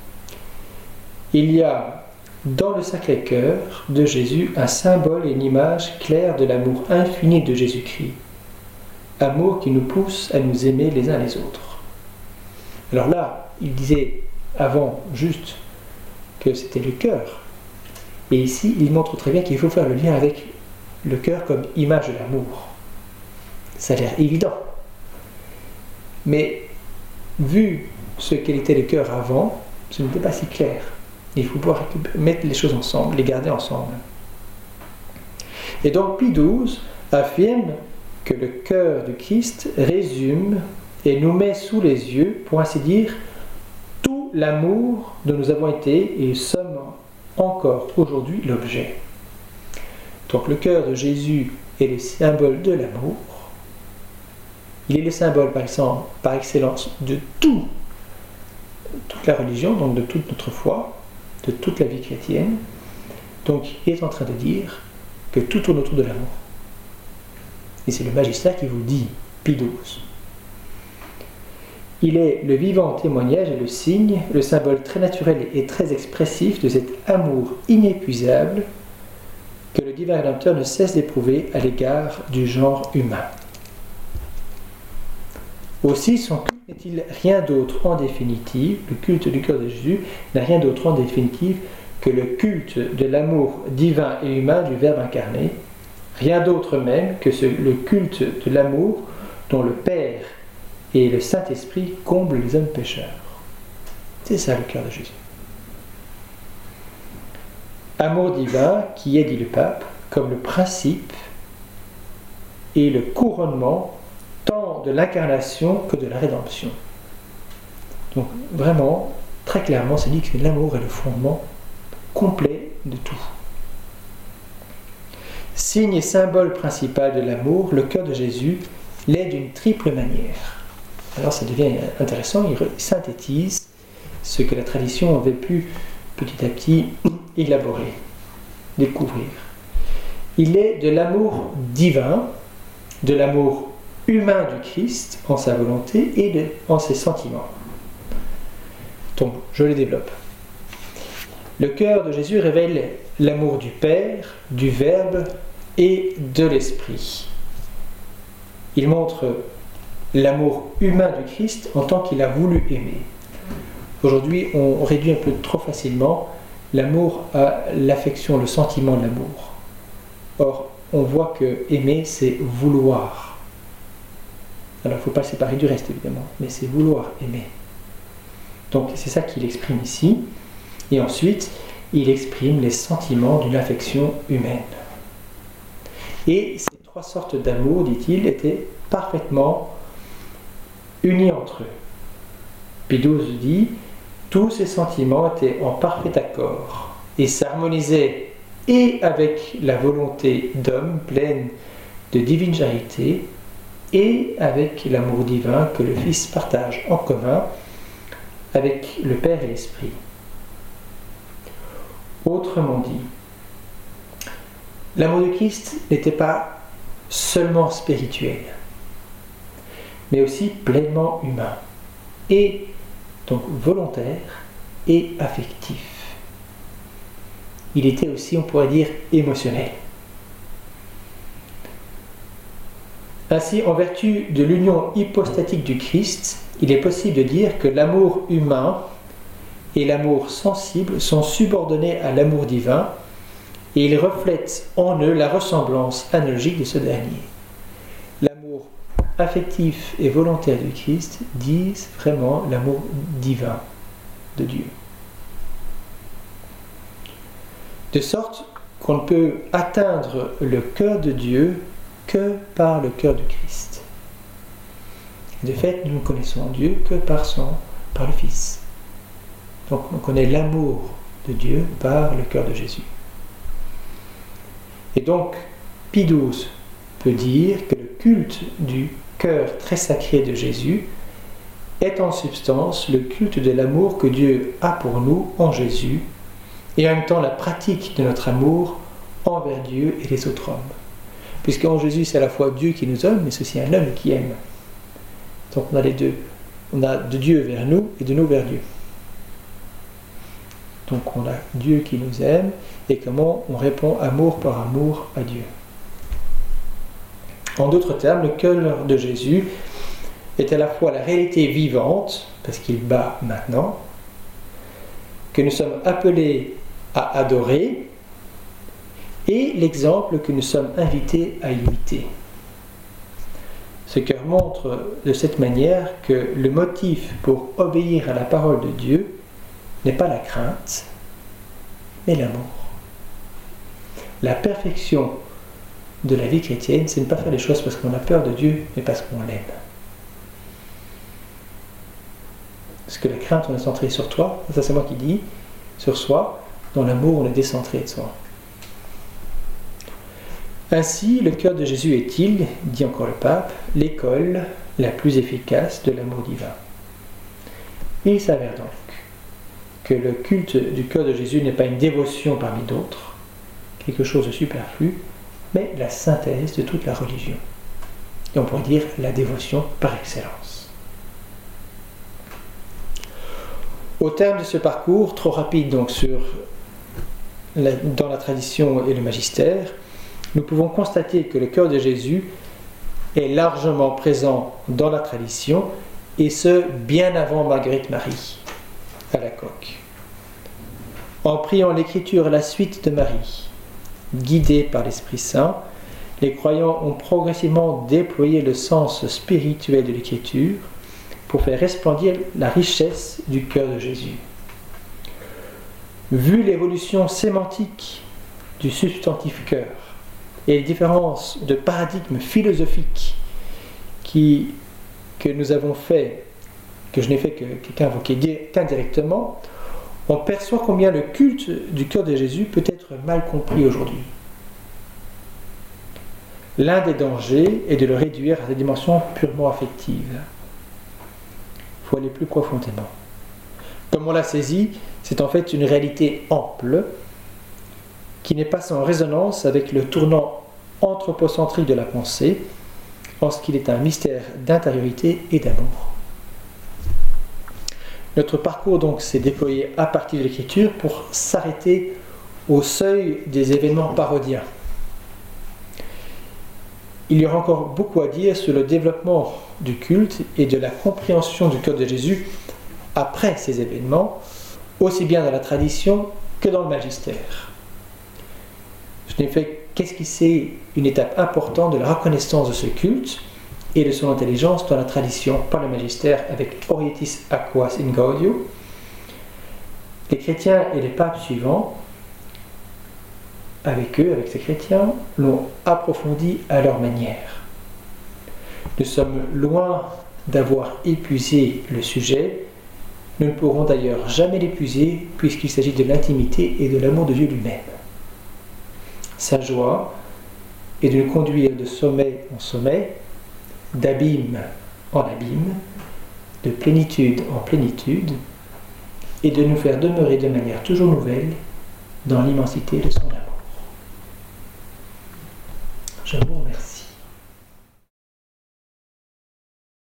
il y a dans le Sacré-Cœur de Jésus un symbole et une image claire de l'amour infini de Jésus-Christ, amour qui nous pousse à nous aimer les uns les autres. Alors là, il disait avant juste que c'était le cœur, et ici il montre très bien qu'il faut faire le lien avec le cœur comme image de l'amour. Ça a l'air évident, mais vu ce qu'était le cœur avant, ce n'était pas si clair. Il faut pouvoir mettre les choses ensemble, les garder ensemble. Et donc Pie XII affirme que le cœur du Christ résume et nous met sous les yeux, pour ainsi dire, tout l'amour dont nous avons été et sommes encore aujourd'hui l'objet. Donc le cœur de Jésus est le symbole de l'amour. Il est le symbole par excellence de toute la religion, donc de toute notre foi, de toute la vie chrétienne. Donc il est en train de dire que tout tourne autour de l'amour. Et c'est le magistère qui vous le dit, Pie XII. Il est le vivant témoignage et le signe, le symbole très naturel et très expressif de cet amour inépuisable que le divin Rédempteur ne cesse d'éprouver à l'égard du genre humain. Aussi, son culte n'est-il rien d'autre en définitive, le culte du cœur de Jésus n'a rien d'autre en définitive que le culte de l'amour divin et humain du Verbe incarné, rien d'autre même que le culte de l'amour dont le Père et le Saint-Esprit comblent les hommes pécheurs. C'est ça le cœur de Jésus. Amour divin qui est, dit le pape, comme le principe et le couronnement tant de l'incarnation que de la rédemption. Donc vraiment, très clairement, c'est dit que l'amour est le fondement complet de tout. Signe et symbole principal de l'amour, le cœur de Jésus l'est d'une triple manière. Alors ça devient intéressant, il synthétise ce que la tradition avait pu petit à petit élaborer, découvrir. Il est de l'amour divin, de l'amour humain du Christ en sa volonté et en ses sentiments. Donc, je les développe. Le cœur de Jésus révèle l'amour du Père, du Verbe et de l'Esprit. Il montre l'amour humain du Christ en tant qu'il a voulu aimer. Aujourd'hui, on réduit un peu trop facilement l'amour à l'affection, le sentiment de l'amour. Or, on voit que aimer, c'est vouloir. Alors, il ne faut pas le séparer du reste, évidemment, mais c'est vouloir aimer. Donc, c'est ça qu'il exprime ici. Et ensuite, il exprime les sentiments d'une affection humaine. Et ces trois sortes d'amour, dit-il, étaient parfaitement unis entre eux. Pie XII dit, tous ces sentiments étaient en parfait accord et s'harmonisaient et avec la volonté d'homme pleine de divine charité et avec l'amour divin que le Fils partage en commun avec le Père et l'Esprit. Autrement dit, l'amour de Christ n'était pas seulement spirituel, mais aussi pleinement humain, et donc volontaire et affectif. Il était aussi, on pourrait dire, émotionnel. Ainsi, en vertu de l'union hypostatique du Christ, il est possible de dire que l'amour humain et l'amour sensible sont subordonnés à l'amour divin et ils reflètent en eux la ressemblance analogique de ce dernier. L'amour affectif et volontaire du Christ disent vraiment l'amour divin de Dieu. De sorte qu'on ne peut atteindre le cœur de Dieu que par le cœur du Christ. De fait, nous ne connaissons Dieu que par le Fils. Donc on connaît l'amour de Dieu par le cœur de Jésus. Et donc, Pie XII peut dire que le culte du cœur très sacré de Jésus est en substance le culte de l'amour que Dieu a pour nous en Jésus, et en même temps la pratique de notre amour envers Dieu et les autres hommes. Puisqu'en Jésus, c'est à la fois Dieu qui nous aime, mais c'est aussi un homme qui aime. Donc on a les deux. On a de Dieu vers nous et de nous vers Dieu. Donc on a Dieu qui nous aime et comment on répond amour par amour à Dieu. En d'autres termes, le cœur de Jésus est à la fois la réalité vivante, parce qu'il bat maintenant, que nous sommes appelés à adorer, et l'exemple que nous sommes invités à imiter. Ce cœur montre de cette manière que le motif pour obéir à la parole de Dieu n'est pas la crainte, mais l'amour. La perfection de la vie chrétienne, c'est ne pas faire les choses parce qu'on a peur de Dieu, mais parce qu'on l'aime. Parce que la crainte, on est centré sur toi, ça c'est moi qui dis, sur soi, dans l'amour, on est décentré de soi. Ainsi, le cœur de Jésus est-il, dit encore le pape, l'école la plus efficace de l'amour divin. Il s'avère donc que le culte du cœur de Jésus n'est pas une dévotion parmi d'autres, quelque chose de superflu, mais la synthèse de toute la religion. Et on pourrait dire la dévotion par excellence. Au terme de ce parcours, trop rapide donc dans la tradition et le magistère, nous pouvons constater que le cœur de Jésus est largement présent dans la tradition, et ce, bien avant Marguerite-Marie, à la coque. En priant l'Écriture à la suite de Marie, guidés par l'Esprit Saint, les croyants ont progressivement déployé le sens spirituel de l'Écriture pour faire resplendir la richesse du cœur de Jésus. Vu l'évolution sémantique du substantif cœur et les différences de paradigmes philosophiques que nous avons fait, que je n'ai fait que quelqu'un invoqué qu'indirectement, on perçoit combien le culte du cœur de Jésus peut être mal compris aujourd'hui. L'un des dangers est de le réduire à des dimensions purement affectives. Il faut aller plus profondément. Comme on l'a saisi, c'est en fait une réalité ample qui n'est pas sans résonance avec le tournant anthropocentrique de la pensée, en ce qu'il est un mystère d'intériorité et d'amour. Notre parcours donc s'est déployé à partir de l'Écriture pour s'arrêter au seuil des événements parodiens. Il y aura encore beaucoup à dire sur le développement du culte et de la compréhension du cœur de Jésus après ces événements, aussi bien dans la tradition que dans le magistère. Je n'ai fait qu'esquisser une étape importante de la reconnaissance de ce culte et de son intelligence dans la tradition par le magistère avec Orietis Aquas in Gaudio. Les chrétiens et les papes suivants, avec ces chrétiens, l'ont approfondi à leur manière. Nous sommes loin d'avoir épuisé le sujet. Nous ne pourrons d'ailleurs jamais l'épuiser puisqu'il s'agit de l'intimité et de l'amour de Dieu lui-même. Sa joie est de nous conduire de sommet en sommet, d'abîme en abîme, de plénitude en plénitude, et de nous faire demeurer de manière toujours nouvelle dans l'immensité de son amour.